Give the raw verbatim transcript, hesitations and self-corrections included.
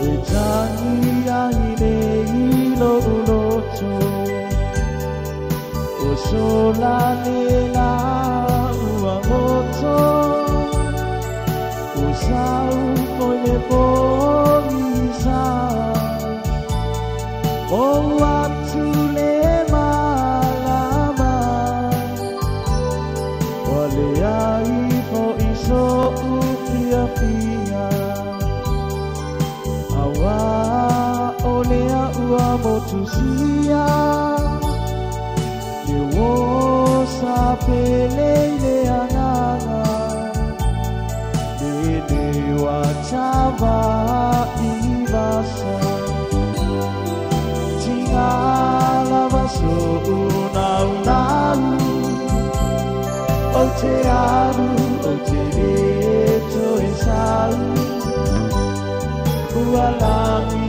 Tangi aile ilo uloto Usola nela uamoto Usau koe poisa O atu le malama Wale ai po iso utia fia Awa olea ua motusia Le wosa pele le ananga Dede wa chava ibasa Tingala vaso unau nau O te aru, o te reto e sau Ualangi